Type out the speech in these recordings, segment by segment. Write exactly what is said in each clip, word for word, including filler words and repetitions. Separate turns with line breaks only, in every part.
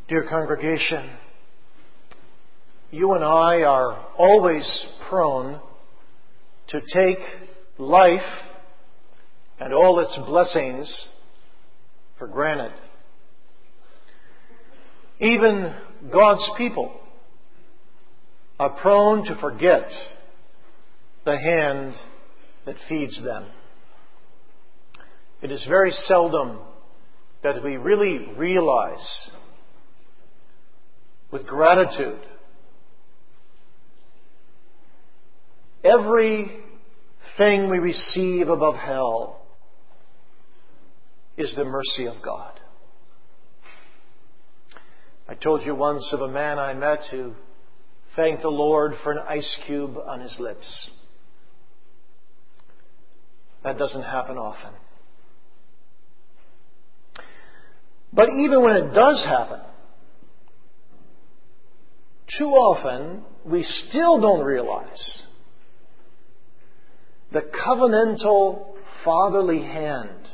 Dear congregation, you and I are always prone to take life and all its blessings for granted. Even God's people are prone to forget the hand that feeds them. It is very seldom that we really realize with gratitude everything we receive above hell is the mercy of God. I told you once of a man I met who thanked the Lord for an ice cube on his lips. That doesn't happen often. But even when it does happen, too often we still don't realize the covenantal fatherly hand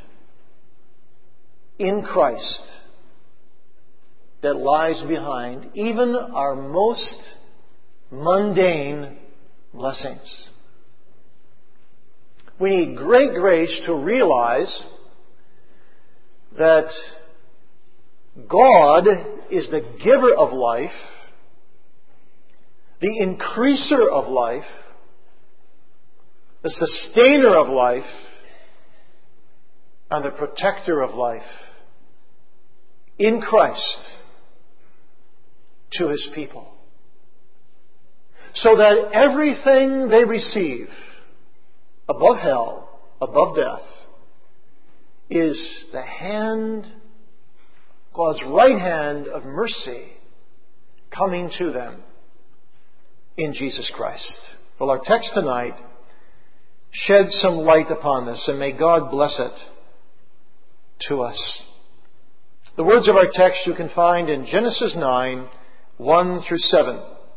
in Christ that lies behind even our most mundane blessings. We need great grace to realize that God is the giver of life, the increaser of life, the sustainer of life, and the protector of life in Christ to His people. So that everything they receive above hell, above death, is the hand, God's right hand of mercy coming to them in Jesus Christ. Well, our text tonight sheds some light upon this, and may God bless it to us. The words of our text you can find in Genesis nine, one through seven.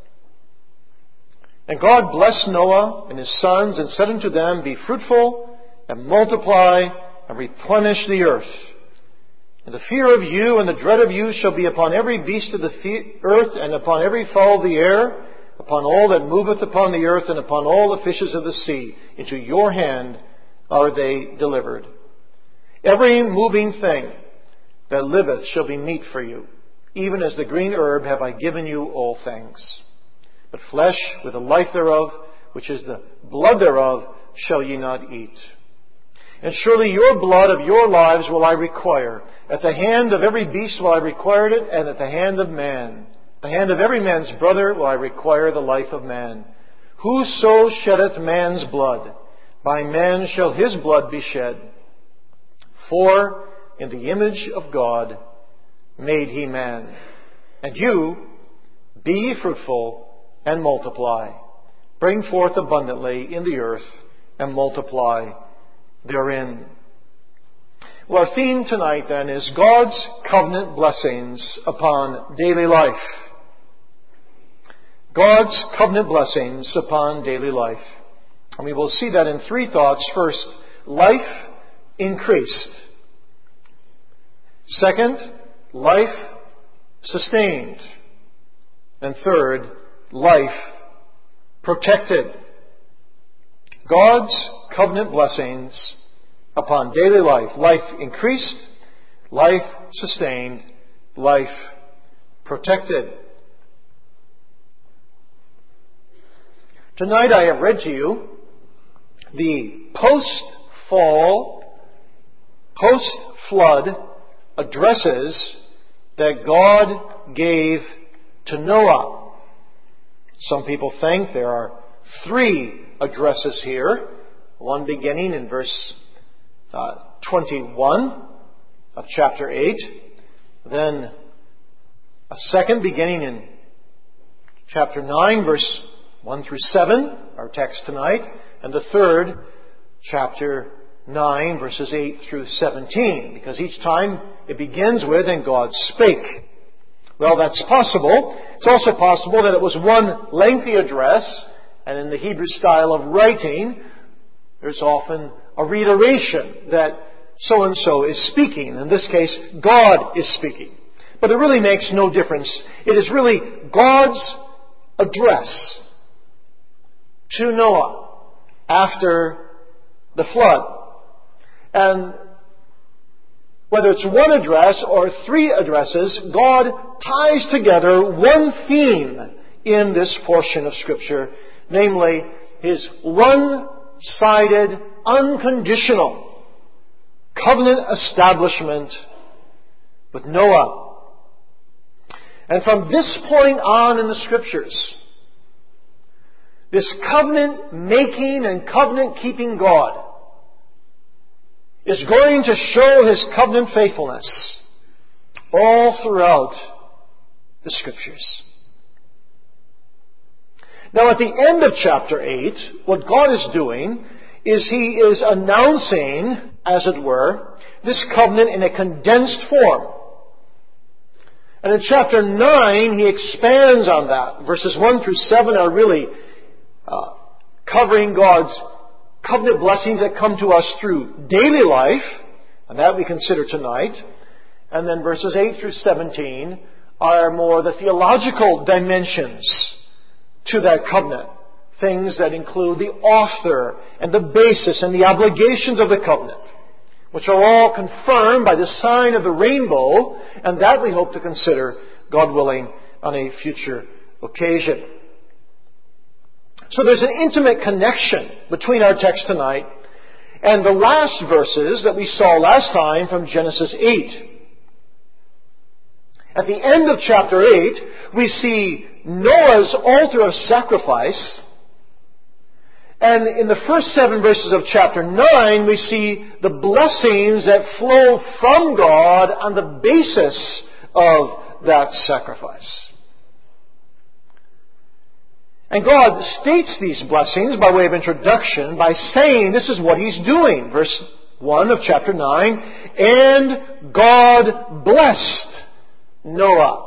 And God blessed Noah and his sons and said unto them, Be fruitful and multiply and replenish the earth. And the fear of you and the dread of you shall be upon every beast of the earth and upon every fowl of the air, upon all that moveth upon the earth, and upon all the fishes of the sea. Into your hand are they delivered. Every moving thing that liveth shall be meat for you. Even as the green herb have I given you all things. But flesh with the life thereof, which is the blood thereof, shall ye not eat. And surely your blood of your lives will I require. At the hand of every beast will I require it, and at the hand of man. The hand of every man's brother will I require the life of man. Whoso sheddeth man's blood, by man shall his blood be shed. For in the image of God made he man. And you, be ye fruitful and multiply. Bring forth abundantly in the earth and multiply therein. Well, our theme tonight then is God's covenant blessings upon daily life. God's covenant blessings upon daily life. And we will see that in three thoughts. First, life increased. Second, life sustained. And third, life protected. God's covenant blessings upon daily life. Life increased, life sustained, life protected. Tonight I have read to you the post-fall, post-flood addresses that God gave to Noah. Some people think there are three addresses here. One beginning in verse uh, twenty-one of chapter eight. Then a second beginning in chapter nine, verse one through seven, our text tonight. And the third, chapter nine, verses eight through seventeen. Because each time it begins with, and God spake. Well, that's possible. It's also possible that it was one lengthy address, and in the Hebrew style of writing, there's often a reiteration that so-and-so is speaking. In this case, God is speaking. But it really makes no difference. It is really God's address to Noah after the flood. And whether it's one address or three addresses, God ties together one theme in this portion of Scripture, namely His one-sided, unconditional covenant establishment with Noah. And from this point on in the Scriptures, this covenant-making and covenant-keeping God is going to show His covenant faithfulness all throughout the Scriptures. Now, at the end of chapter eight, what God is doing is He is announcing, as it were, this covenant in a condensed form. And in chapter nine, He expands on that. Verses one through seven are really uh, covering God's covenant blessings that come to us through daily life, and that we consider tonight. And then verses eight through seventeen are more the theological dimensions to that covenant. Things that include the author and the basis and the obligations of the covenant, which are all confirmed by the sign of the rainbow, and that we hope to consider, God willing, on a future occasion. So there's an intimate connection between our text tonight and the last verses that we saw last time from Genesis eight. At the end of chapter eight, we see Noah's altar of sacrifice. And in the first seven verses of chapter nine, we see the blessings that flow from God on the basis of that sacrifice. And God states these blessings by way of introduction by saying this is what He's doing. Verse one of chapter nine, and God blessed Noah.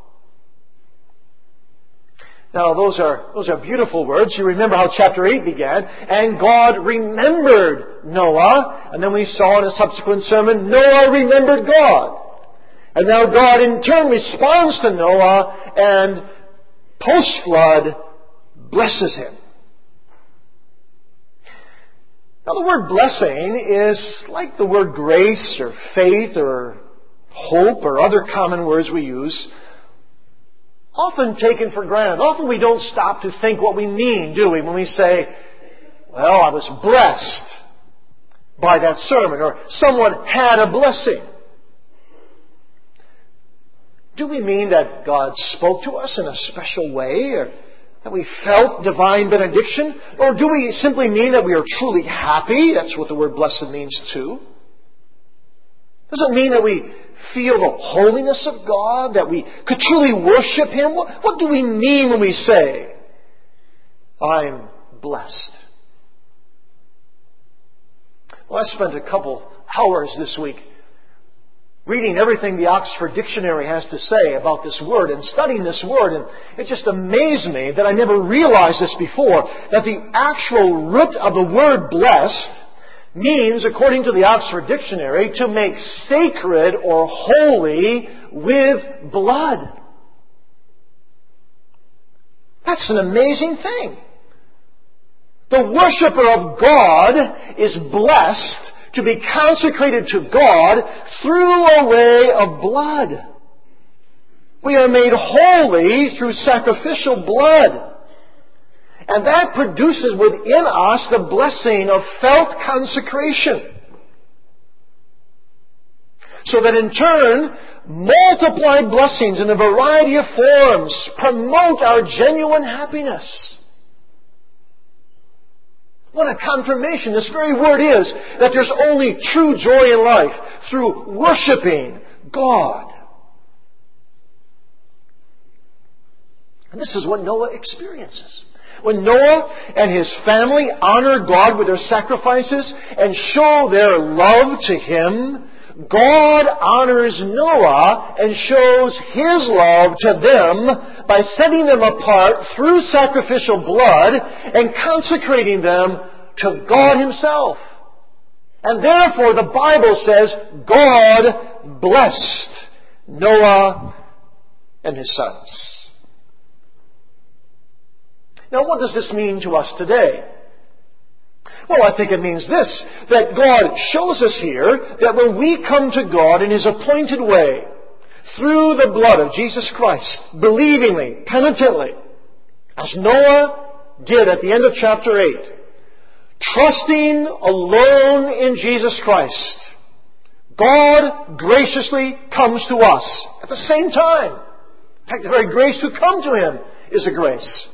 Now those are, those are beautiful words. You remember how chapter eight began. And God remembered Noah. And then we saw in a subsequent sermon, Noah remembered God. And now God in turn responds to Noah and post-flood blesses him. Now the word blessing is like the word grace or faith or hope or other common words we use, often taken for granted. Often we don't stop to think what we mean, do we, when we say, well, I was blessed by that sermon, or someone had a blessing. Do we mean that God spoke to us in a special way, or that we felt divine benediction? Or do we simply mean that we are truly happy? That's what the word blessed means too. Does it mean that we feel the holiness of God, that we could truly worship Him? What, what do we mean when we say, I'm blessed? Well, I spent a couple hours this week reading everything the Oxford Dictionary has to say about this word and studying this word, and it just amazed me that I never realized this before, that the actual root of the word blessed means, according to the Oxford Dictionary, to make sacred or holy with blood. That's an amazing thing. The worshiper of God is blessed to be consecrated to God through a way of blood. We are made holy through sacrificial blood. And that produces within us the blessing of felt consecration. So that in turn, multiplied blessings in a variety of forms promote our genuine happiness. What a confirmation this very word is, that there's only true joy in life through worshiping God. And this is what Noah experiences. When Noah and his family honor God with their sacrifices and show their love to Him, God honors Noah and shows His love to them by setting them apart through sacrificial blood and consecrating them to God Himself. And therefore the Bible says God blessed Noah and his sons. Now, what does this mean to us today? Well, I think it means this, that God shows us here that when we come to God in His appointed way, through the blood of Jesus Christ, believingly, penitently, as Noah did at the end of chapter eight, trusting alone in Jesus Christ, God graciously comes to us at the same time. In fact, the very grace to come to Him is a grace.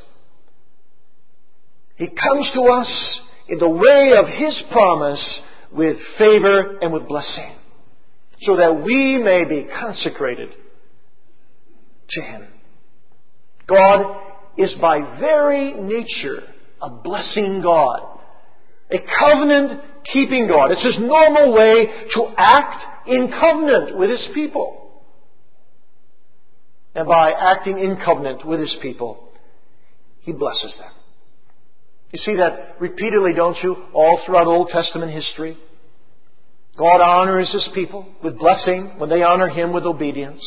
He comes to us in the way of His promise with favor and with blessing, so that we may be consecrated to Him. God is by very nature a blessing God, a covenant-keeping God. It's His normal way to act in covenant with His people. And by acting in covenant with His people, He blesses them. You see that repeatedly, don't you, all throughout Old Testament history? God honors His people with blessing when they honor Him with obedience.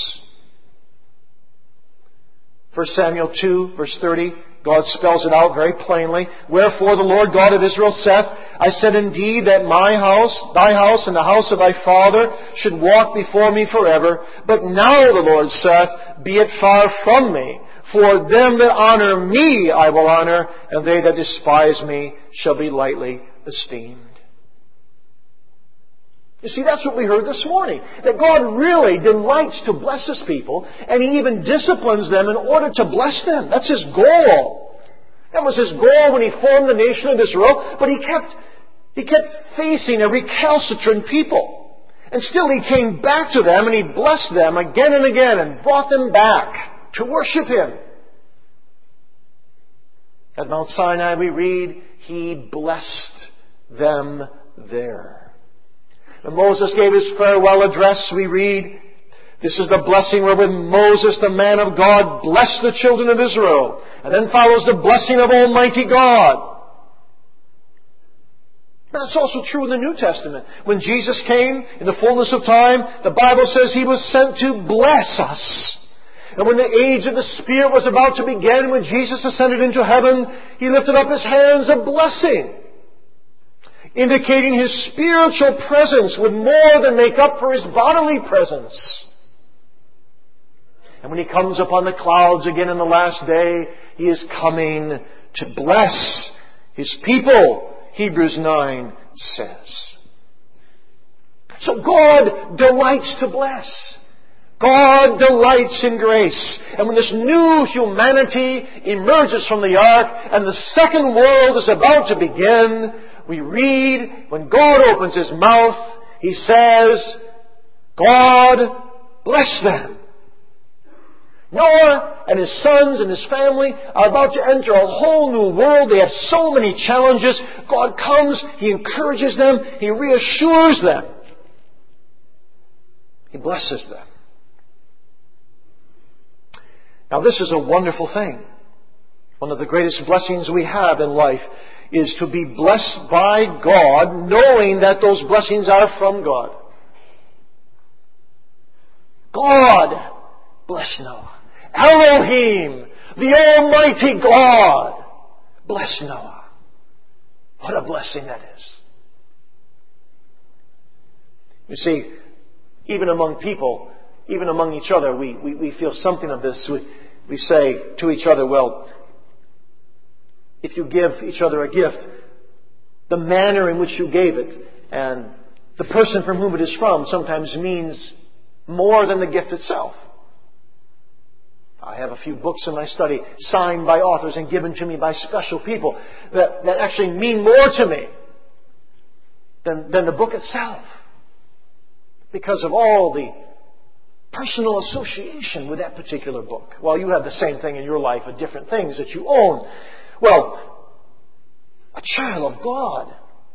First Samuel two, verse thirty, God spells it out very plainly. Wherefore the Lord God of Israel saith, I said indeed that my house, thy house, and the house of thy father should walk before me forever. But now the Lord saith, be it far from me. For them that honor me I will honor, and they that despise me shall be lightly esteemed. You see, that's what we heard this morning. That God really delights to bless His people, and He even disciplines them in order to bless them. That's His goal. That was His goal when He formed the nation of Israel, but He kept, He kept facing a recalcitrant people. And still He came back to them and He blessed them again and again and brought them back to worship Him. At Mount Sinai we read, He blessed them there. When Moses gave his farewell address, we read, this is the blessing wherewith Moses, the man of God, blessed the children of Israel. And then follows the blessing of Almighty God. That's also true in the New Testament. When Jesus came in the fullness of time, the Bible says He was sent to bless us. And when the age of the Spirit was about to begin, when Jesus ascended into heaven, He lifted up His hands of blessing, indicating His spiritual presence would more than make up for His bodily presence. And when He comes upon the clouds again in the last day, He is coming to bless His people, Hebrews nine says. So God delights to bless. God delights in grace. And when this new humanity emerges from the ark and the second world is about to begin, we read, when God opens His mouth, He says, God bless them. Noah and his sons and his family are about to enter a whole new world. They have so many challenges. God comes, He encourages them, He reassures them. He blesses them. Now this is a wonderful thing. One of the greatest blessings we have in life is to be blessed by God, knowing that those blessings are from God. God bless Noah. Elohim, the Almighty God, bless Noah. What a blessing that is. You see, even among people, even among each other, we, we, we feel something of this. We, we say to each other, well, if you give each other a gift, the manner in which you gave it and the person from whom it is from sometimes means more than the gift itself. I have a few books in my study signed by authors and given to me by special people that, that actually mean more to me than, than the book itself, because of all the personal association with that particular book. Well, you have the same thing in your life with different things that you own. Well, a child of God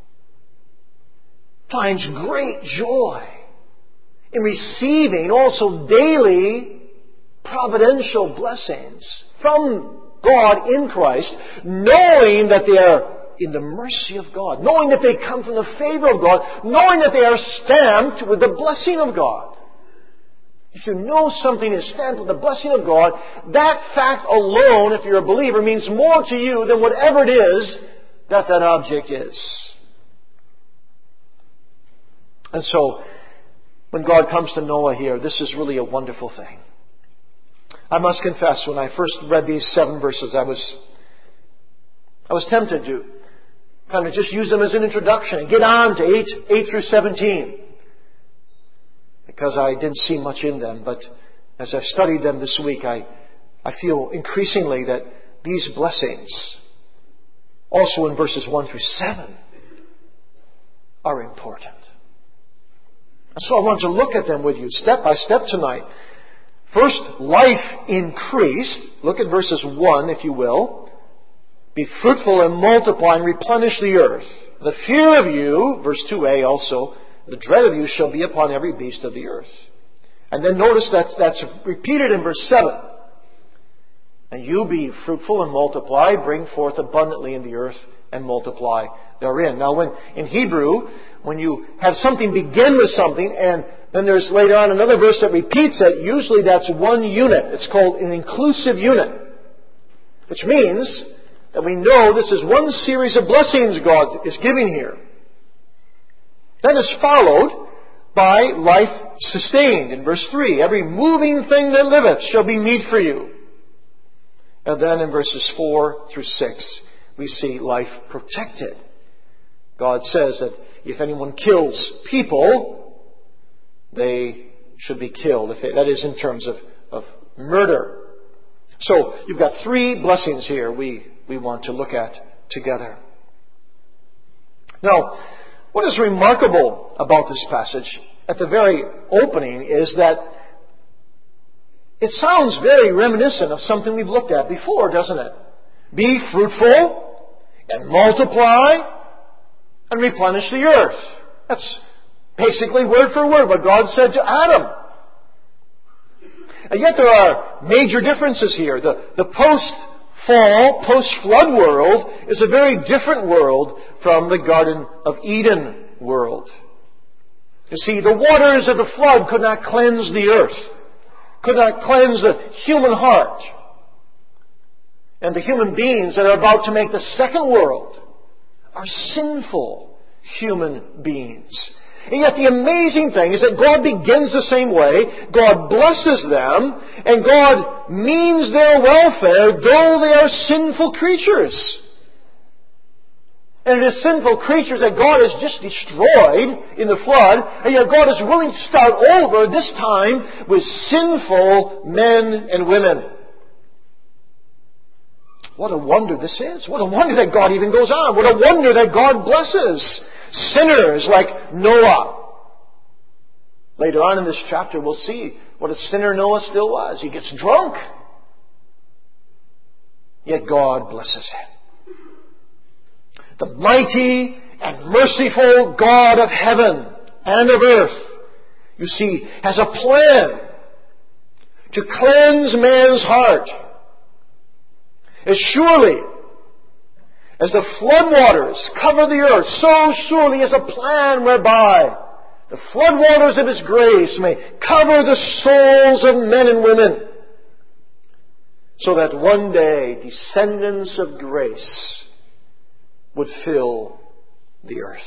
finds great joy in receiving also daily providential blessings from God in Christ, knowing that they are in the mercy of God, knowing that they come from the favor of God, knowing that they are stamped with the blessing of God. if you know something is stamped with the blessing of God, that fact alone, if you're a believer, means more to you than whatever it is that that object is. And so, when God comes to Noah here, this is really a wonderful thing. I must confess, when I first read these seven verses, I was, I was tempted to kind of just use them as an introduction and get on to eight, eight through seventeen. Because I didn't see much in them. But as I've studied them this week, I, I feel increasingly that these blessings, also in verses one through seven, are important. And so I want to look at them with you step by step tonight. First, life increased. Look at verses one, if you will. Be fruitful and multiply and replenish the earth. The fear of you, verse two a also, the dread of you shall be upon every beast of the earth. And then notice that that's repeated in verse seven. And you be fruitful and multiply, bring forth abundantly in the earth and multiply therein. Now when, in Hebrew, when you have something begin with something and then there's later on another verse that repeats it, usually that's one unit. It's called an inclusive unit. Which means that we know this is one series of blessings God is giving here. That is followed by life sustained in verse three. Every moving thing that liveth shall be meat for you. And then in verses four through six, we see life protected. God says that if anyone kills people, they should be killed. If they, that is in terms of, of murder. So you've got three blessings here we, we want to look at together. Now, what is remarkable about this passage at the very opening is that it sounds very reminiscent of something we've looked at before, doesn't it? Be fruitful and multiply and replenish the earth. That's basically word for word what God said to Adam. And yet there are major differences here. The, the post-fall, post-flood world is a very different world from the Garden of Eden world. You see, the waters of the flood could not cleanse the earth, could not cleanse the human heart. And the human beings that are about to make the second world are sinful human beings. And yet the amazing thing is that God begins the same way. God blesses them, and God means their welfare, though they are sinful creatures. And it is sinful creatures that God has just destroyed in the flood, and yet God is willing to start over, this time with sinful men and women. What a wonder this is. What a wonder that God even goes on. What a wonder that God blesses sinners like Noah. Later on in this chapter we'll see what a sinner Noah still was. He gets drunk. Yet God blesses him. The mighty and merciful God of heaven and of earth, you see, has a plan to cleanse man's heart. As surely as the floodwaters cover the earth, so surely is a plan whereby the floodwaters of His grace may cover the souls of men and women, so that one day descendants of grace would fill the earth.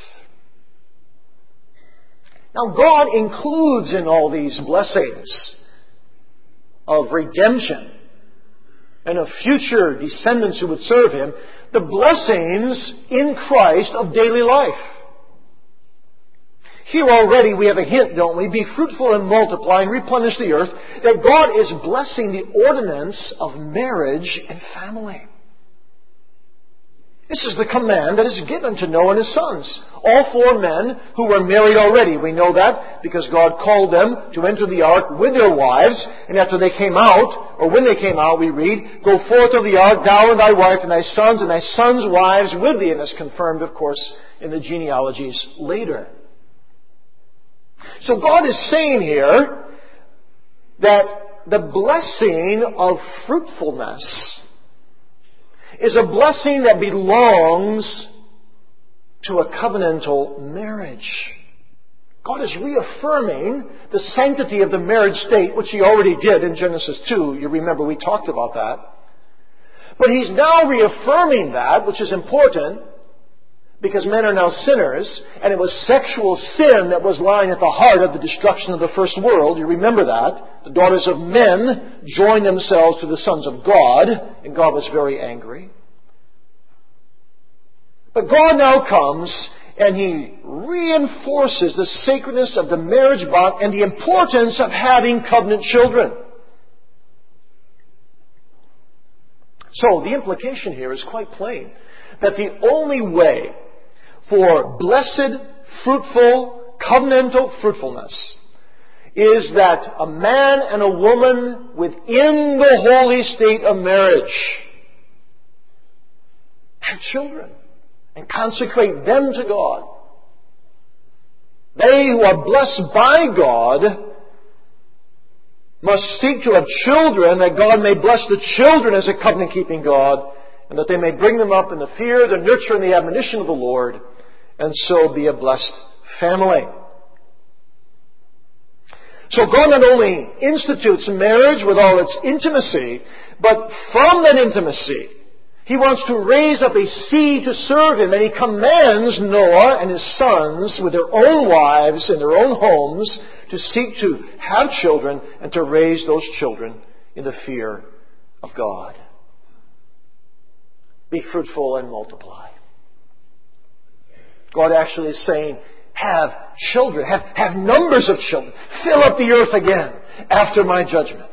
Now God includes in all these blessings of redemption and of future descendants who would serve Him, the blessings in Christ of daily life. Here already we have a hint, don't we? Be fruitful and multiply and replenish the earth, that God is blessing the ordinance of marriage and family. This is the command that is given to Noah and his sons. All four men who were married already. We know that because God called them to enter the ark with their wives. And after they came out, or when they came out, we read, Go forth of the ark, thou and thy wife and thy sons and thy sons' wives with thee. And that's confirmed, of course, in the genealogies later. So God is saying here that the blessing of fruitfulness is a blessing that belongs to a covenantal marriage. God is reaffirming the sanctity of the marriage state, which He already did in Genesis two. You remember we talked about that. But He's now reaffirming that, which is important, because men are now sinners, and it was sexual sin that was lying at the heart of the destruction of the first world. You remember that. The daughters of men joined themselves to the sons of God, and God was very angry. But God now comes and He reinforces the sacredness of the marriage bond and the importance of having covenant children. So the implication here is quite plain, that the only way for blessed, fruitful, covenantal fruitfulness is that a man and a woman within the holy state of marriage have children and consecrate them to God. They who are blessed by God must seek to have children, that God may bless the children as a covenant-keeping God, and that they may bring them up in the fear, the nurture, and the admonition of the Lord, and so be a blessed family. So God not only institutes marriage with all its intimacy, but from that intimacy, He wants to raise up a seed to serve Him, and He commands Noah and his sons with their own wives in their own homes to seek to have children and to raise those children in the fear of God. Be fruitful and multiply. God actually is saying, have children, have, have numbers of children. Fill up the earth again after my judgment.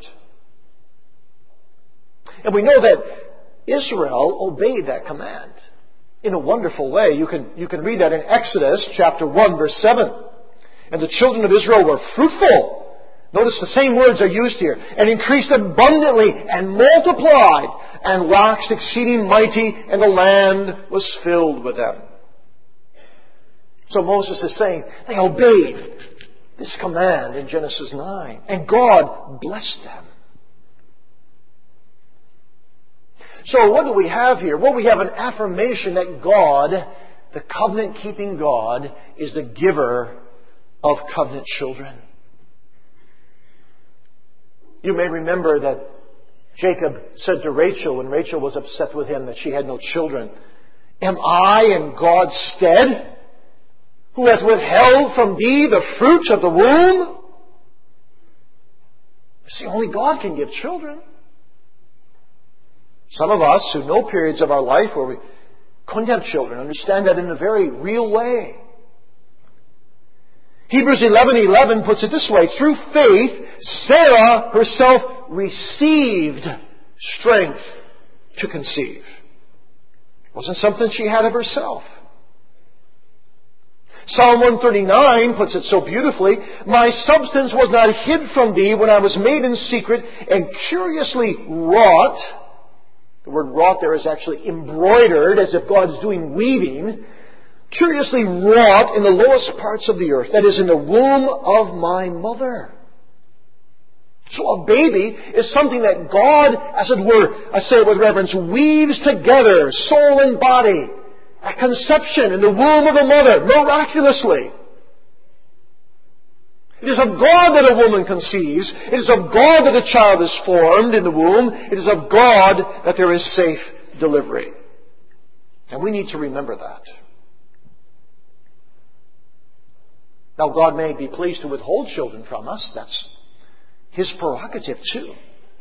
And we know that Israel obeyed that command in a wonderful way. You can, you can read that in Exodus chapter one, verse seven. And the children of Israel were fruitful. Notice the same words are used here. And increased abundantly and multiplied and waxed exceeding mighty, and the land was filled with them. So Moses is saying they obeyed this command in Genesis nine. And God blessed them. So what do we have here? Well, we have an affirmation that God, the covenant-keeping God, is the giver of covenant children. You may remember that Jacob said to Rachel, when Rachel was upset with him that she had no children, "Am I in God's stead, who hath withheld from thee the fruit of the womb?" See, only God can give children. Some of us who know periods of our life where we couldn't have children understand that in a very real way. Hebrews eleven eleven puts it this way: through faith, Sarah herself received strength to conceive. It wasn't something she had of herself. Psalm one thirty-nine puts it so beautifully: my substance was not hid from thee when I was made in secret and curiously wrought. The word wrought there is actually embroidered, as if God is doing weaving. Curiously wrought in the lowest parts of the earth, that is, in the womb of my mother. So a baby is something that God, as it were, I say it with reverence, weaves together, soul and body, at conception in the womb of a mother, miraculously. It is of God that a woman conceives. It is of God that a child is formed in the womb. It is of God that there is safe delivery. And we need to remember that. Now, God may be pleased to withhold children from us. That's His prerogative too.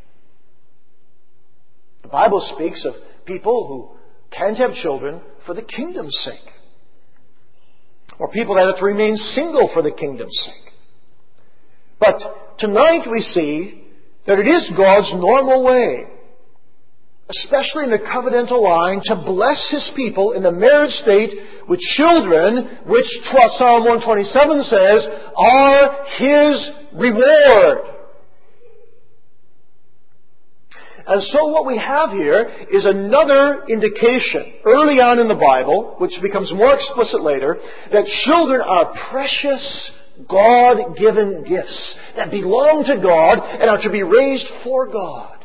The Bible speaks of people who can't have children for the kingdom's sake, or people that have to remain single for the kingdom's sake. But tonight we see that it is God's normal way, especially in the covenantal line, to bless His people in the marriage state with children, which Psalm one twenty-seven says are His reward. And so what we have here is another indication early on in the Bible, which becomes more explicit later, that children are precious God-given gifts that belong to God and are to be raised for God.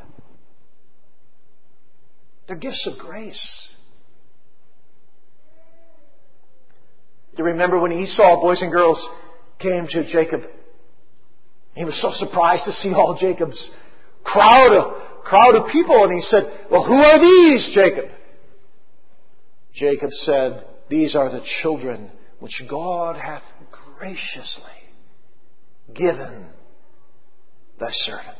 They're gifts of grace. Do you remember when Esau, boys and girls, came to Jacob. He was so surprised to see all Jacob's crowd of, crowd of people. And he said, "Well, who are these, Jacob?" Jacob said, "These are the children which God hath graciously given thy servant."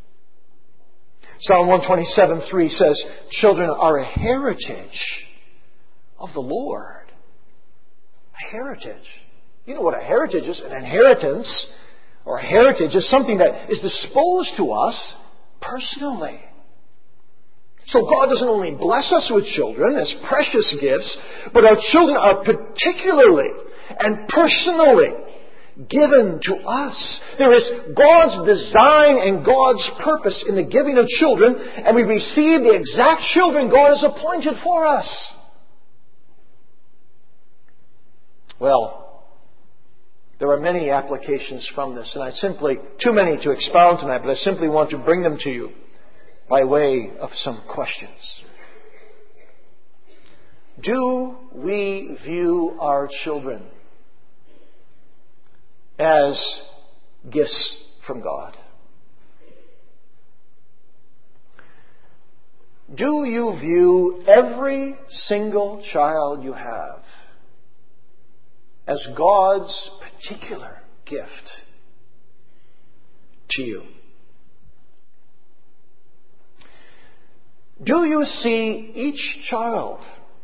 Psalm one twenty-seven three says, "Children are a heritage of the Lord." A heritage. You know what a heritage is? An inheritance or a heritage is something that is disposed to us personally. So God doesn't only bless us with children as precious gifts, but our children are particularly and personally given to us. There is God's design and God's purpose in the giving of children, and we receive the exact children God has appointed for us. Well, there are many applications from this, and I simply, too many to expound tonight, but I simply want to bring them to you by way of some questions. Do we view our children as gifts from God? Do you view every single child you have as God's particular gift to you? Do you see each child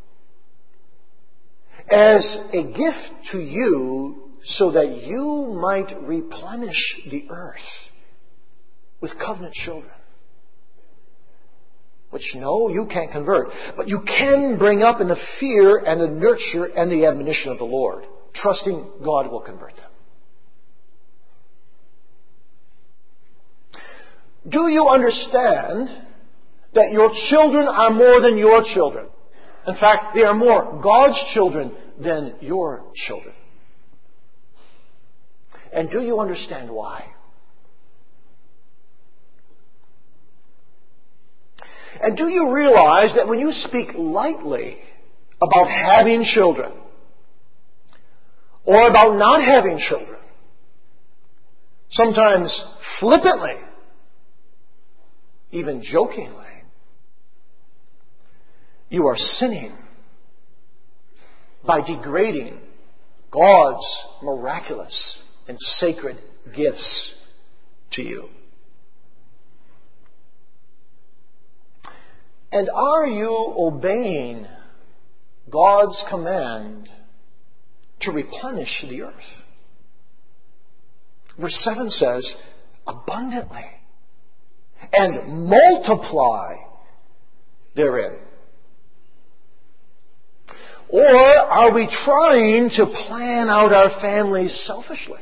as a gift to you so that you might replenish the earth with covenant children? Which, no, you can't convert, but you can bring up in the fear and the nurture and the admonition of the Lord, trusting God will convert them. Do you understand that your children are more than your children? In fact, they are more God's children than your children. And do you understand why? And do you realize that when you speak lightly about having children, or about not having children, sometimes flippantly, even jokingly, you are sinning by degrading God's miraculous and sacred gifts to you? And are you obeying God's command to replenish the earth? Verse seven says, abundantly, and multiply therein. Or are we trying to plan out our families selfishly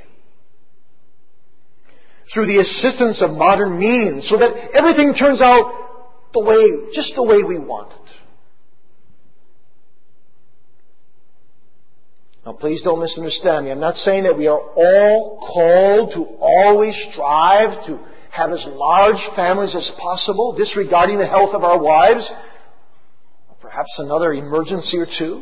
through the assistance of modern means so that everything turns out the way, just the way we want it? Now, please don't misunderstand me. I'm not saying that we are all called to always strive to have as large families as possible, disregarding the health of our wives, or perhaps another emergency or two.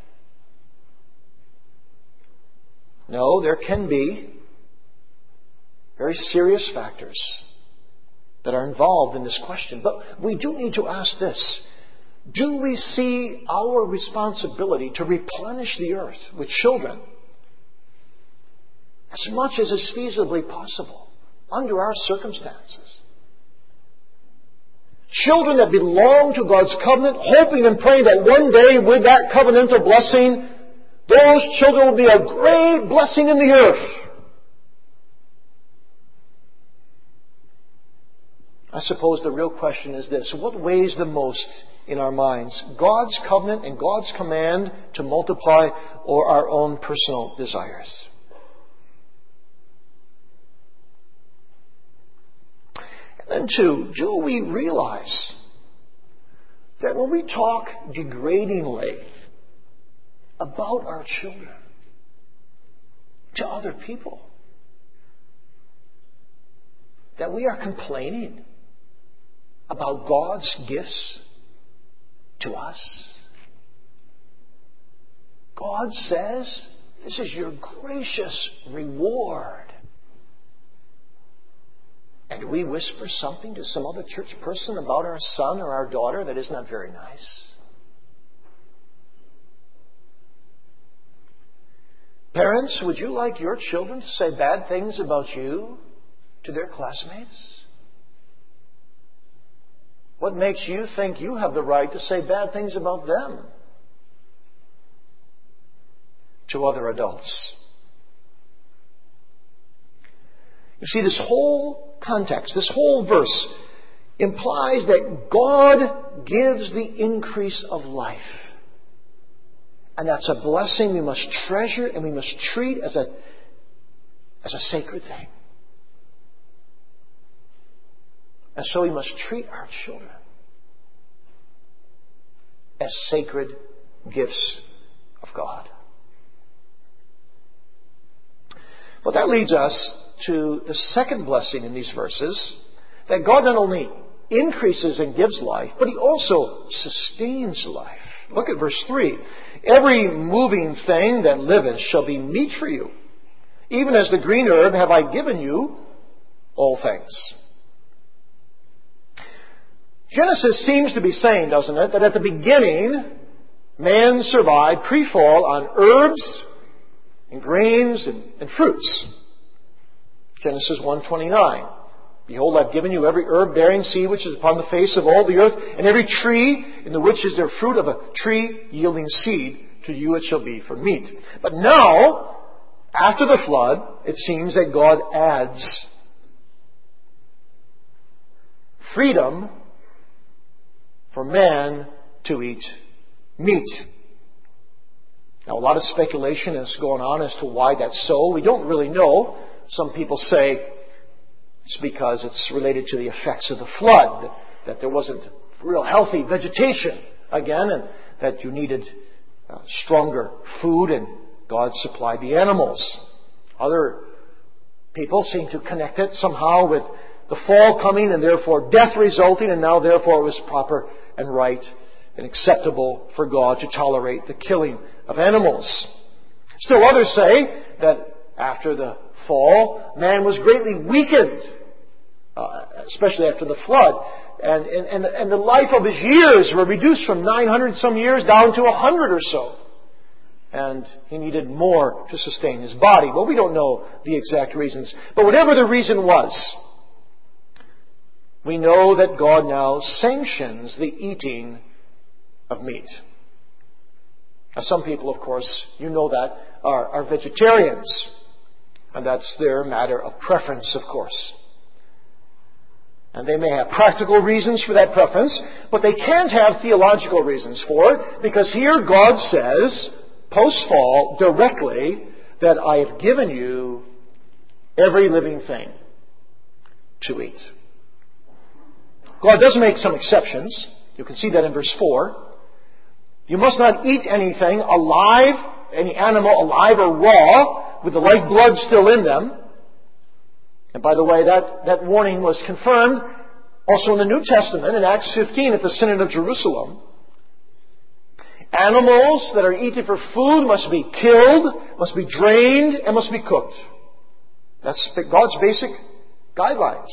No, there can be very serious factors that are involved in this question. But we do need to ask this. Do we see our responsibility to replenish the earth with children as much as is feasibly possible under our circumstances? Children that belong to God's covenant, hoping and praying that one day with that covenantal blessing, those children will be a great blessing in the earth. I suppose the real question is this: what weighs the most in our minds? God's covenant and God's command to multiply, or our own personal desires? And then two, do we realize that when we talk degradingly about our children to other people, that we are complaining about God's gifts to us? God says This is your gracious reward. And do we whisper something to some other church person about our son or our daughter that is not very nice? Parents, would you like your children to say bad things about you to their classmates? What makes you think you have the right to say bad things about them to other adults? You see, this whole context, this whole verse implies that God gives the increase of life. And that's a blessing we must treasure and we must treat as a, as a sacred thing. And so we must treat our children as sacred gifts of God. Well, that leads us to the second blessing in these verses, that God not only increases and gives life, but He also sustains life. Look at verse three. Every moving thing that liveth shall be meat for you. Even as the green herb have I given you all things. Genesis seems to be saying, doesn't it, that at the beginning, man survived pre-fall on herbs and grains and, and fruits. Genesis one twenty-nine. Behold, I've given you every herb bearing seed which is upon the face of all the earth, and every tree in the which is there fruit of a tree yielding seed, to you it shall be for meat. But now, after the flood, it seems that God adds freedom for man to eat meat. Now, a lot of speculation is going on as to why that's so. We don't really know. Some people say it's because it's related to the effects of the flood, that, that there wasn't real healthy vegetation again, and that you needed uh, stronger food, and God supplied the animals. Other people seem to connect it somehow with the fall coming and therefore death resulting, and now therefore it was proper and right and acceptable for God to tolerate the killing of animals. Still others say that after the fall, man was greatly weakened, uh, especially after the flood. And, and, and, and the life of his years were reduced from nine hundred some years down to one hundred or so. And he needed more to sustain his body. Well, we don't know the exact reasons. But whatever the reason was, we know that God now sanctions the eating of meat. Now, some people, of course, you know that, are, are vegetarians. And that's their matter of preference, of course. And they may have practical reasons for that preference, but they can't have theological reasons for it, because here God says, post-fall, directly, that I have given you every living thing to eat. God does make some exceptions. You can see that in verse four. You must not eat anything alive, any animal alive or raw, with the life blood still in them. And by the way, that, that warning was confirmed also in the New Testament in Acts fifteen at the Synod of Jerusalem. Animals that are eaten for food must be killed, must be drained, and must be cooked. That's God's basic guidelines.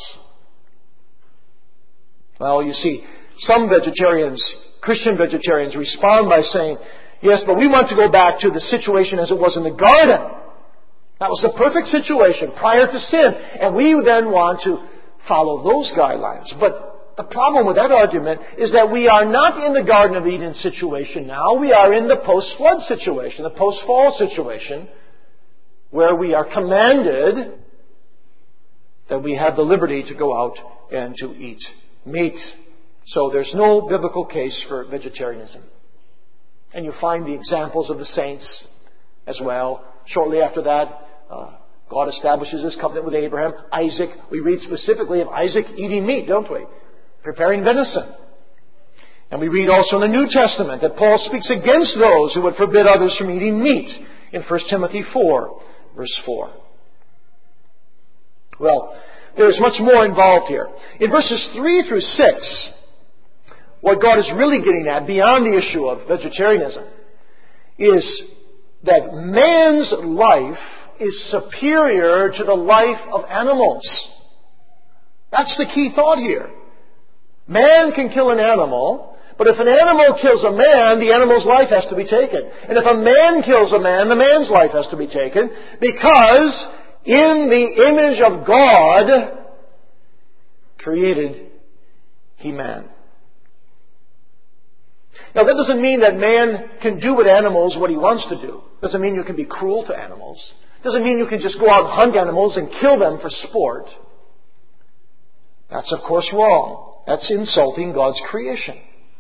Well, you see, some vegetarians, Christian vegetarians, respond by saying, yes, but we want to go back to the situation as it was in the garden. That was the perfect situation prior to sin. And we then want to follow those guidelines. But the problem with that argument is that we are not in the Garden of Eden situation now. We are in the post-flood situation, the post-fall situation, where we are commanded that we have the liberty to go out and to eat meat. So there's no biblical case for vegetarianism. And you find the examples of the saints as well. Shortly after that, uh, God establishes His covenant with Abraham. Isaac, we read specifically of Isaac eating meat, don't we? Preparing venison. And we read also in the New Testament that Paul speaks against those who would forbid others from eating meat in First Timothy four, verse four. Well, there is much more involved here. In verses three through six, what God is really getting at, beyond the issue of vegetarianism, is that man's life is superior to the life of animals. That's the key thought here. Man can kill an animal, but if an animal kills a man, the animal's life has to be taken. And if a man kills a man, the man's life has to be taken, because in the image of God created he man. Now that doesn't mean that man can do with animals what he wants to do. Doesn't mean you can be cruel to animals. Doesn't mean you can just go out and hunt animals and kill them for sport. That's of course wrong. That's insulting God's creation.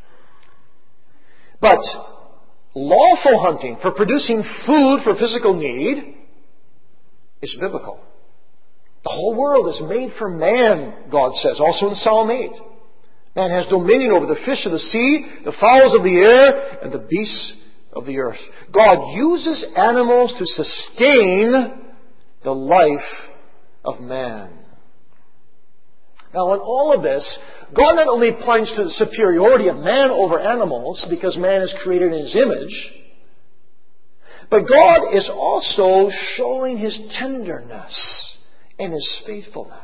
But lawful hunting for producing food for physical need is biblical. The whole world is made for man, God says, also in Psalm eight. Man has dominion over the fish of the sea, the fowls of the air, and the beasts of the earth. God uses animals to sustain the life of man. Now, in all of this, God not only points to the superiority of man over animals, because man is created in His image, but God is also showing His tenderness and His faithfulness.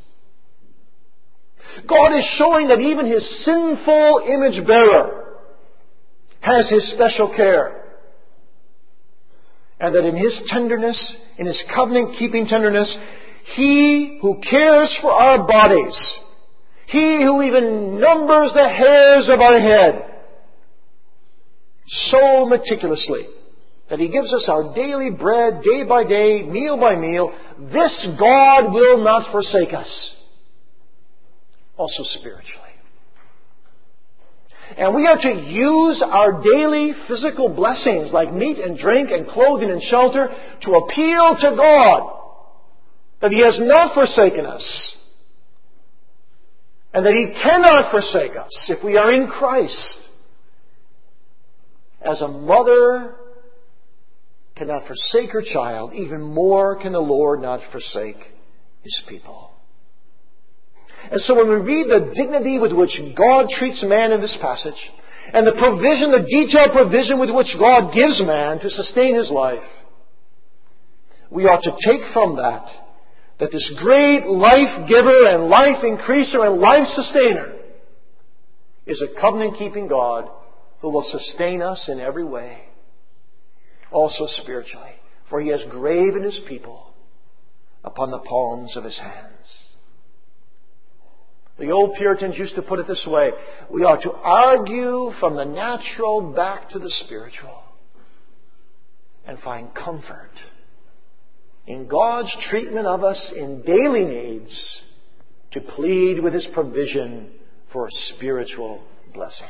God is showing that even His sinful image bearer has His special care. And that in His tenderness, in His covenant-keeping tenderness, He who cares for our bodies, He who even numbers the hairs of our head, so meticulously, that He gives us our daily bread, day by day, meal by meal, this God will not forsake us. Also spiritually. And we are to use our daily physical blessings like meat and drink and clothing and shelter to appeal to God that He has not forsaken us and that He cannot forsake us if we are in Christ. As a mother cannot forsake her child, even more can the Lord not forsake His people. And so when we read the dignity with which God treats man in this passage, and the provision, the detailed provision with which God gives man to sustain his life, we ought to take from that that this great life giver and life increaser and life sustainer is a covenant-keeping God who will sustain us in every way, also spiritually, for He has graven His people upon the palms of His hands. The old Puritans used to put it this way: we ought to argue from the natural back to the spiritual and find comfort in God's treatment of us in daily needs to plead with His provision for spiritual blessings.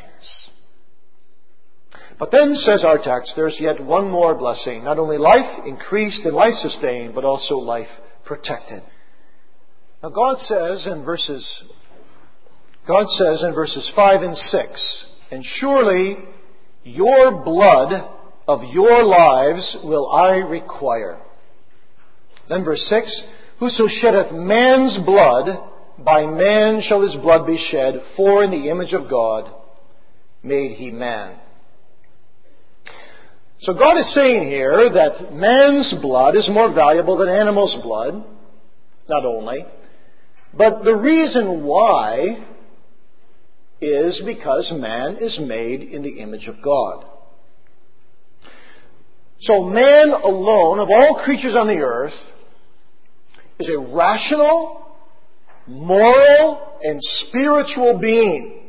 But then, says our text, there's yet one more blessing. Not only life increased and life sustained, but also life protected. Now God says in verses God says in verses five and six, "And surely your blood of your lives will I require." Then verse six, "Whoso sheddeth man's blood, by man shall his blood be shed, for in the image of God made he man." So God is saying here that man's blood is more valuable than animal's blood, not only, but the reason why is because man is made in the image of God. So man alone, of all creatures on the earth, is a rational, moral, and spiritual being.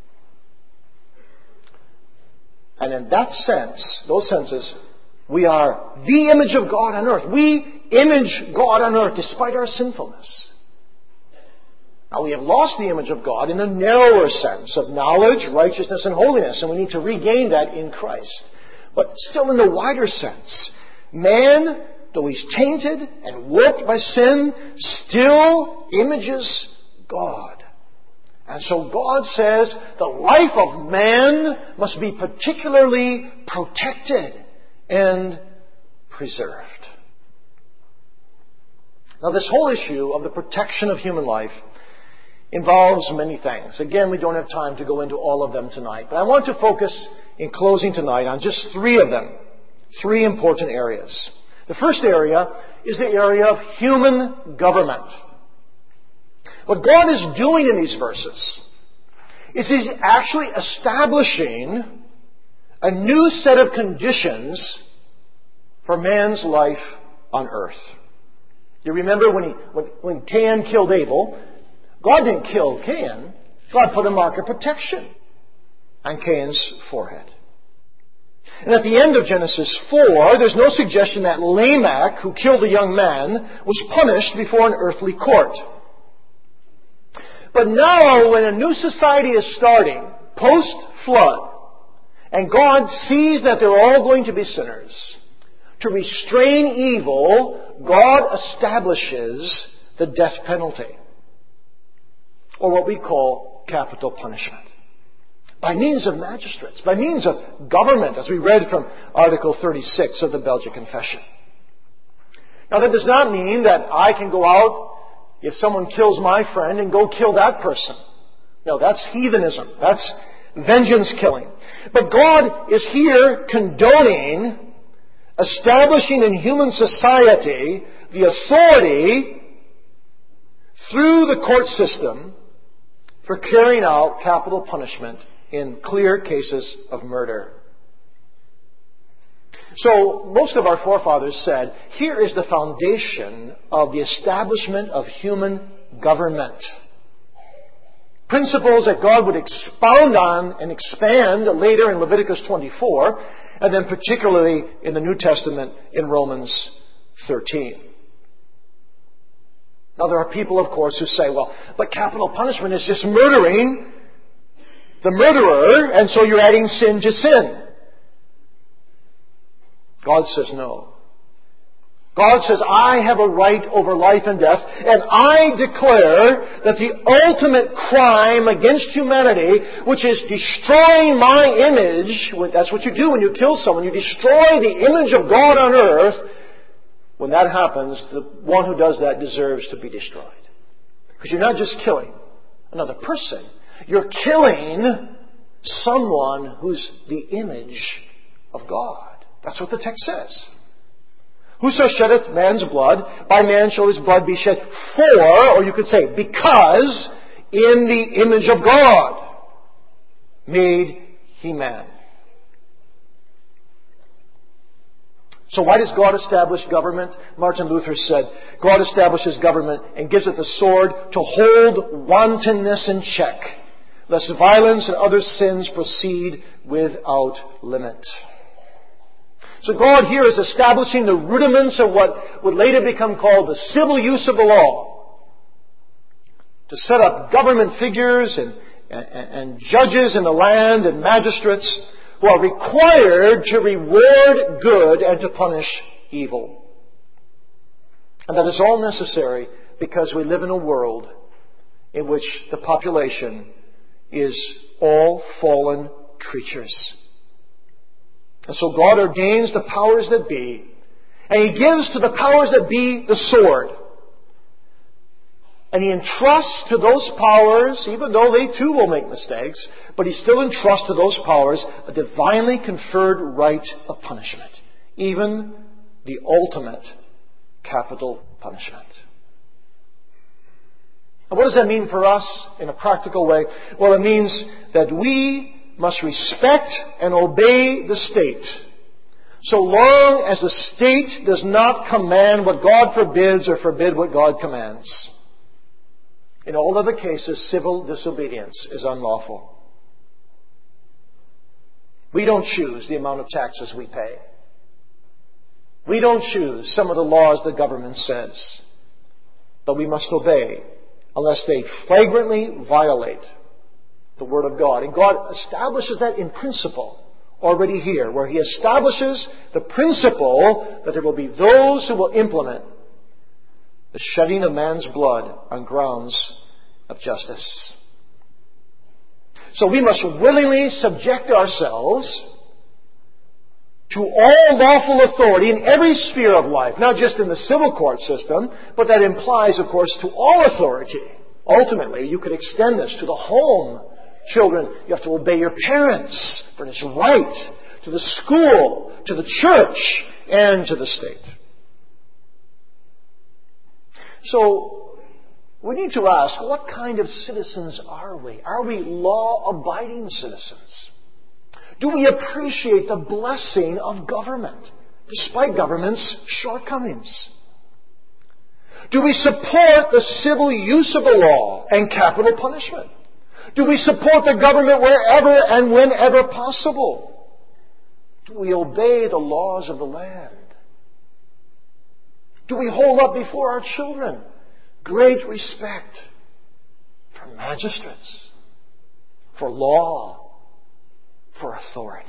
And in that sense, those senses, we are the image of God on earth. We image God on earth despite our sinfulness. Now, we have lost the image of God in the narrower sense of knowledge, righteousness, and holiness, and we need to regain that in Christ. But still in the wider sense, man, though he's tainted and warped by sin, still images God. And so God says the life of man must be particularly protected and preserved. Now, this whole issue of the protection of human life involves many things. Again, we don't have time to go into all of them tonight. But I want to focus, in closing tonight, on just three of them. three important areas. The first area is the area of human government. What God is doing in these verses is He's actually establishing a new set of conditions for man's life on earth. You remember when, he, when, when Cain killed Abel, God didn't kill Cain. God put a mark of protection on Cain's forehead. And at the end of Genesis four, there's no suggestion that Lamech, who killed a young man, was punished before an earthly court. But now, when a new society is starting, post-flood, and God sees that they're all going to be sinners, to restrain evil, God establishes the death penalty, or what we call capital punishment, by means of magistrates, by means of government, as we read from Article thirty-six of the Belgic Confession. Now, that does not mean that I can go out if someone kills my friend and go kill that person. No, that's heathenism. That's vengeance killing. But God is here condoning, establishing in human society the authority through the court system for carrying out capital punishment in clear cases of murder. So, most of our forefathers said, here is the foundation of the establishment of human government. Principles that God would expound on and expand later in Leviticus twenty-four, and then particularly in the New Testament in Romans thirteen. Now, there are people, of course, who say, well, but capital punishment is just murdering the murderer, and so you're adding sin to sin. God says no. God says, I have a right over life and death, and I declare that the ultimate crime against humanity, which is destroying my image, that's what you do when you kill someone, you destroy the image of God on earth. When that happens, the one who does that deserves to be destroyed. Because you're not just killing another person, you're killing someone who's the image of God. That's what the text says. Whoso sheddeth man's blood, by man shall his blood be shed for, or you could say, because, in the image of God made he man. So why does God establish government? Martin Luther said, God establishes government and gives it the sword to hold wantonness in check, lest violence and other sins proceed without limit. So God here is establishing the rudiments of what would later become called the civil use of the law, to set up government figures and, and, and judges in the land and magistrates who are required to reward good and to punish evil. And that is all necessary because we live in a world in which the population is all fallen creatures. And so God ordains the powers that be, and He gives to the powers that be the sword. And He entrusts to those powers, even though they too will make mistakes, but He still entrusts to those powers a divinely conferred right of punishment, even the ultimate capital punishment. And what does that mean for us in a practical way? Well, it means that we must respect and obey the state, so long as the state does not command what God forbids or forbid what God commands. In all other cases, civil disobedience is unlawful. We don't choose the amount of taxes we pay. We don't choose some of the laws the government says. But we must obey unless they flagrantly violate the Word of God. And God establishes that in principle already here, where He establishes the principle that there will be those who will implement the shedding of man's blood on grounds of justice. So we must willingly subject ourselves to all lawful authority in every sphere of life, not just in the civil court system, but that implies, of course, to all authority. Ultimately, you could extend this to the home. Children, you have to obey your parents, for it's right to the school, to the church, and to the state. So, we need to ask, what kind of citizens are we? Are we law-abiding citizens? Do we appreciate the blessing of government, despite government's shortcomings? Do we support the civil use of the law and capital punishment? Do we support the government wherever and whenever possible? Do we obey the laws of the land? Do we hold up before our children great respect for magistrates, for law, for authority?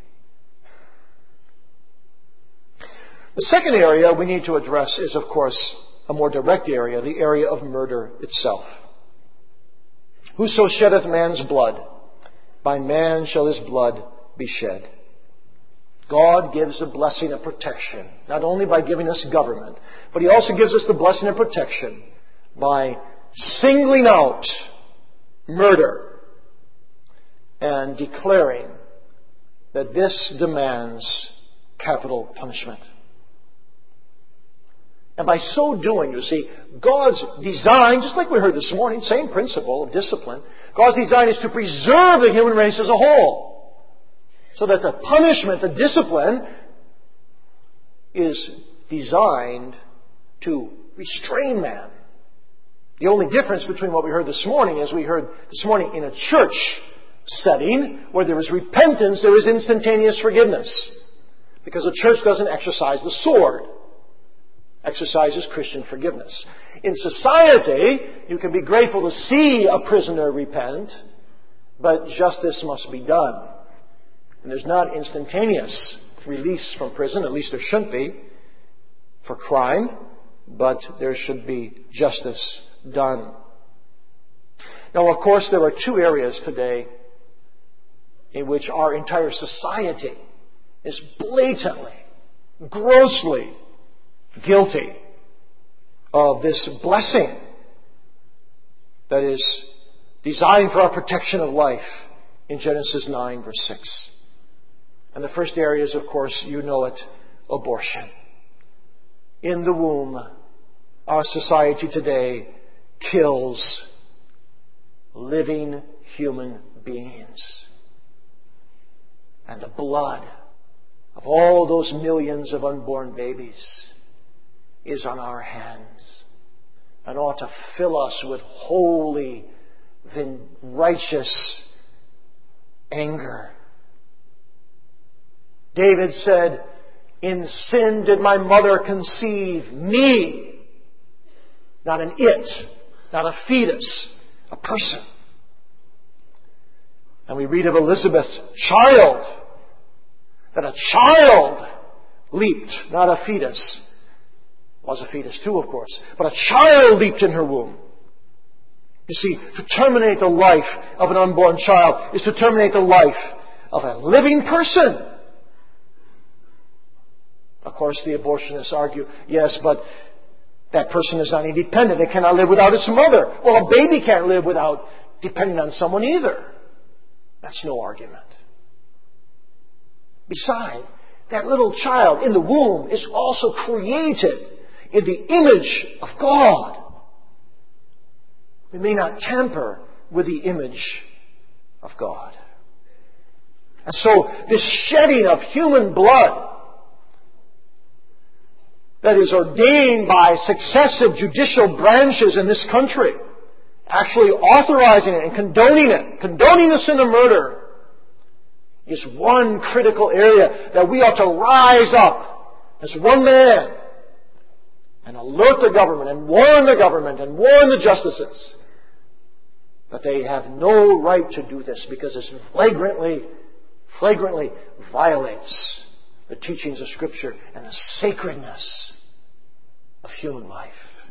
The second area we need to address is, of course, a more direct area, the area of murder itself. Whoso sheddeth man's blood, by man shall his blood be shed. God gives a blessing of protection, not only by giving us government, but He also gives us the blessing of protection by singling out murder and declaring that this demands capital punishment. And by so doing, you see, God's design, just like we heard this morning, same principle of discipline, God's design is to preserve the human race as a whole. So that the punishment, the discipline, is designed to restrain man. The only difference between what we heard this morning is we heard this morning in a church setting where there is repentance, there is instantaneous forgiveness. Because the church doesn't exercise the sword. Exercises Christian forgiveness. In society, you can be grateful to see a prisoner repent, but justice must be done. And there's not instantaneous release from prison, at least there shouldn't be, for crime, but there should be justice done. Now, of course, there are two areas today in which our entire society is blatantly, grossly guilty of this blessing that is designed for our protection of life in Genesis nine, verse six. And the first area is, of course, you know it, abortion. In the womb, our society today kills living human beings. And the blood of all those millions of unborn babies is on our hands and ought to fill us with holy, then righteous anger. David said, "In sin did my mother conceive me." Not an it, not a fetus, a person. And we read of Elizabeth's child, that a child leaped, not a fetus. Was a fetus too, of course. But a child leaped in her womb. You see, to terminate the life of an unborn child is to terminate the life of a living person. Of course, the abortionists argue, yes, but that person is not independent. It cannot live without its mother. Well, a baby can't live without depending on someone either. That's no argument. Besides, that little child in the womb is also created in the image of God. We may not tamper with the image of God. And so, this shedding of human blood that is ordained by successive judicial branches in this country, actually authorizing it and condoning it, condoning the sin of murder, is one critical area that we ought to rise up as one man and alert the government and warn the government and warn the justices that they have no right to do this because it flagrantly, flagrantly violates the teachings of Scripture and the sacredness of human life.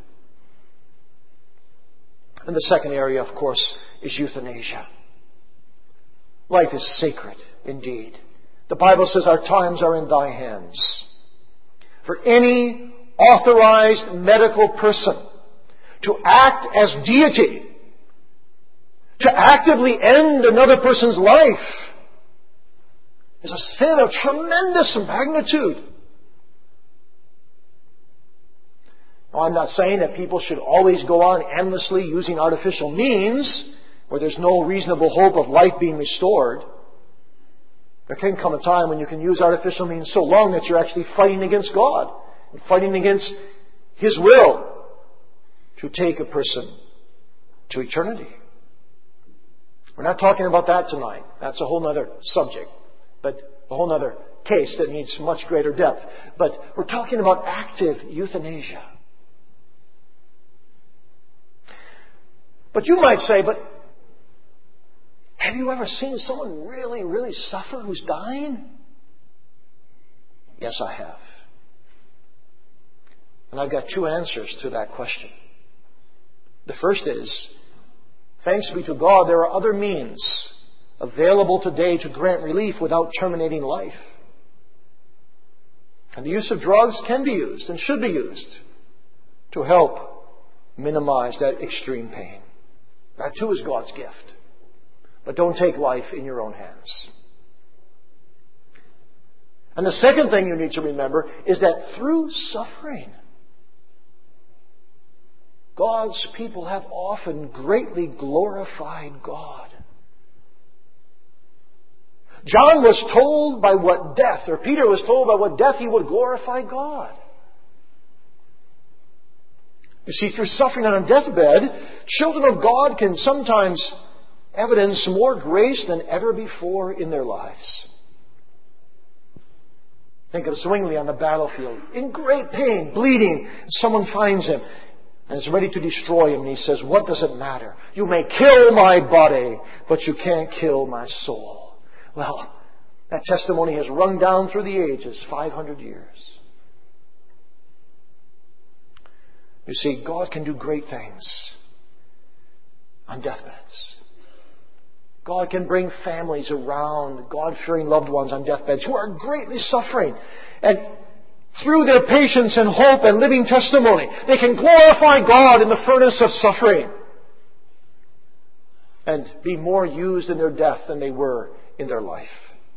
And the second area, of course, is euthanasia. Life is sacred indeed. The Bible says our times are in thy hands. For any authorized medical person to act as deity, to actively end another person's life, is a sin of tremendous magnitude. Now, I'm not saying that people should always go on endlessly using artificial means where there's no reasonable hope of life being restored. There can come a time when you can use artificial means so long that you're actually fighting against God and fighting against His will to take a person to eternity. We're not talking about that tonight. That's a whole other subject, but a whole other case that needs much greater depth. But we're talking about active euthanasia. But you might say, but have you ever seen someone really, really suffer who's dying? Yes, I have. And I've got two answers to that question. The first is, thanks be to God, there are other means available today to grant relief without terminating life. And the use of drugs can be used and should be used to help minimize that extreme pain. That too is God's gift. But don't take life in your own hands. And the second thing you need to remember is that through suffering, God's people have often greatly glorified God. John was told by what death, or Peter was told by what death he would glorify God. You see, through suffering on a deathbed, children of God can sometimes evidence more grace than ever before in their lives. Think of Zwingli on the battlefield, in great pain, bleeding. Someone finds him and is ready to destroy him. And he says, "What does it matter? You may kill my body, but you can't kill my soul." Well, that testimony has rung down through the ages, five hundred years. You see, God can do great things on deathbeds. God can bring families around God-fearing loved ones on deathbeds who are greatly suffering. And through their patience and hope and living testimony, they can glorify God in the furnace of suffering and be more used in their death than they were in their life.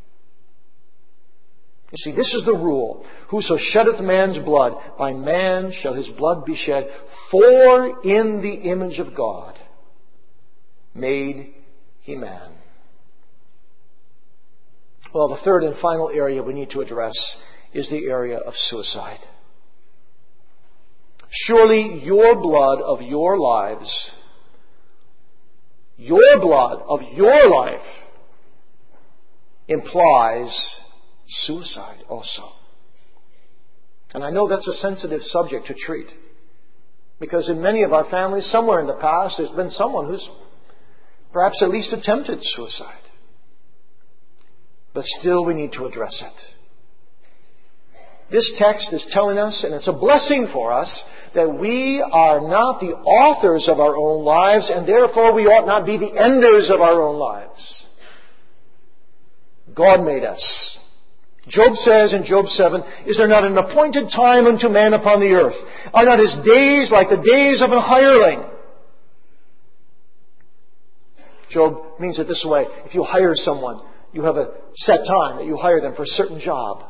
You see, this is the rule. Whoso sheddeth man's blood, by man shall his blood be shed. For in the image of God made he man. Well, the third and final area we need to address is the area of suicide. Surely your blood of your lives, your blood of your life implies suicide also. And I know that's a sensitive subject to treat, because in many of our families, somewhere in the past, there's been someone who's perhaps at least attempted suicide. But still we need to address it. This text is telling us, and it's a blessing for us, that we are not the authors of our own lives, and therefore we ought not be the enders of our own lives. God made us. Job says in Job seven, "Is there not an appointed time unto man upon the earth? Are not his days like the days of an hireling?" Job means it this way. If you hire someone, you have a set time that you hire them for a certain job.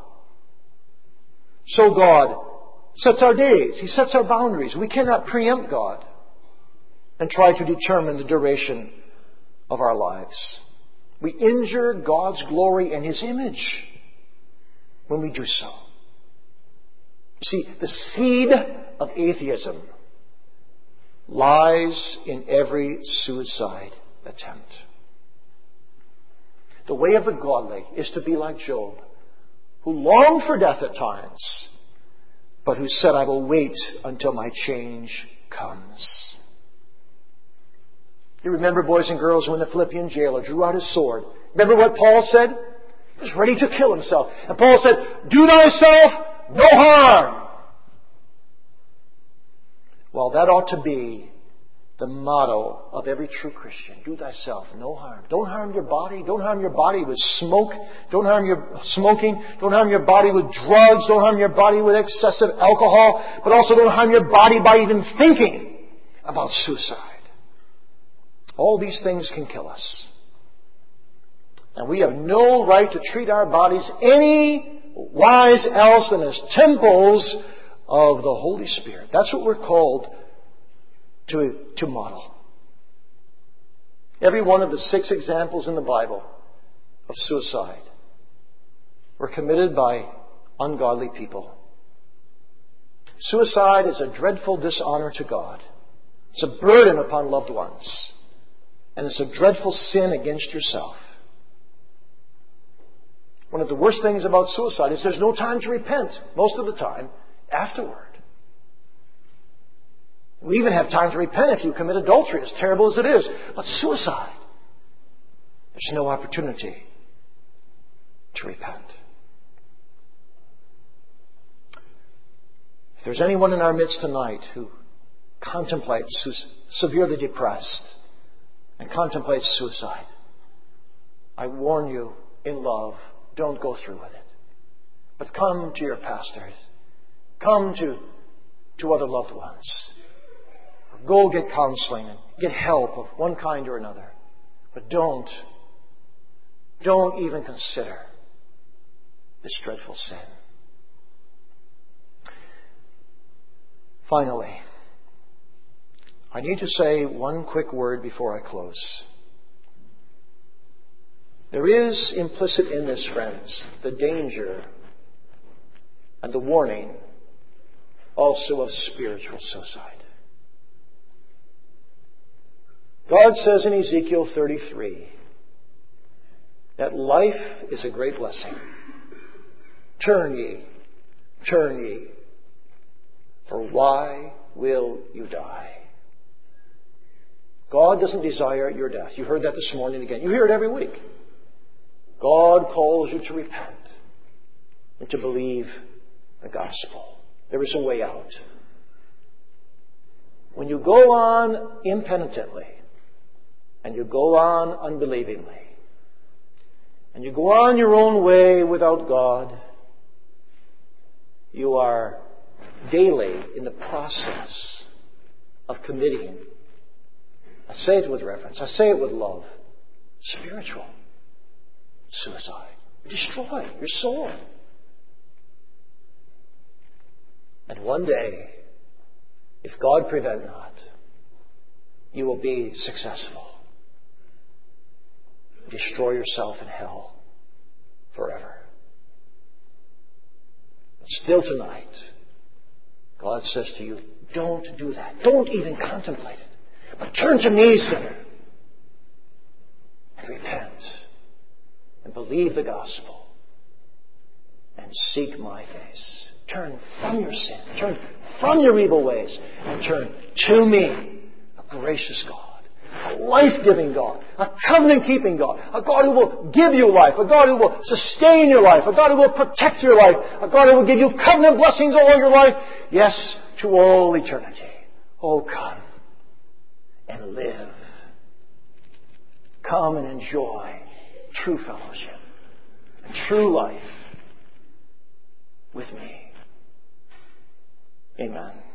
So God sets our days. He sets our boundaries. We cannot preempt God and try to determine the duration of our lives. We injure God's glory and His image when we do so. You see, the seed of atheism lies in every suicide attempt. The way of the godly is to be like Job, who longed for death at times, but who said, "I will wait until my change comes." You remember, boys and girls, when the Philippian jailer drew out his sword. Remember what Paul said? He was ready to kill himself. And Paul said, "Do thyself no harm." Well, that ought to be the motto of every true Christian. Do thyself no harm. Don't harm your body. Don't harm your body with smoke. Don't harm your smoking. Don't harm your body with drugs. Don't harm your body with excessive alcohol. But also don't harm your body by even thinking about suicide. All these things can kill us. And we have no right to treat our bodies any wise else than as temples of the Holy Spirit. That's what we're called to, to model. Every one of the six examples in the Bible of suicide were committed by ungodly people. Suicide is a dreadful dishonor to God. It's a burden upon loved ones. And it's a dreadful sin against yourself. One of the worst things about suicide is there's no time to repent, most of the time, afterward. We even have time to repent if you commit adultery, as terrible as it is. But suicide, there's no opportunity to repent. If there's anyone in our midst tonight who contemplates, who's severely depressed and contemplates suicide, I warn you in love, don't go through with it. But come to your pastors. Come to, to other loved ones. Go get counseling and get help of one kind or another. But don't, don't even consider this dreadful sin. Finally, I need to say one quick word before I close. There is implicit in this, friends, the danger and the warning also of spiritual suicide. God says in Ezekiel thirty-three that life is a great blessing. Turn ye, turn ye, for why will you die? God doesn't desire your death. You heard that this morning again. You hear it every week. God calls you to repent and to believe the gospel. There is a way out. When you go on impenitently, and you go on unbelievingly, and you go on your own way without God, you are daily in the process of committing, I say it with reverence, I say it with love, spiritual suicide. You destroy your soul. And one day, if God prevent not, you will be successful. Destroy yourself in hell forever. But still tonight, God says to you, don't do that. Don't even contemplate it. But turn to me, sinner, and repent, and believe the gospel, and seek my face. Turn from your sin. Turn from your evil ways, and turn to me, a gracious God. A life-giving God, a covenant-keeping God, a God who will give you life, a God who will sustain your life, a God who will protect your life, a God who will give you covenant blessings all your life, yes, to all eternity. Oh, come and live. Come and enjoy true fellowship and true life with me. Amen.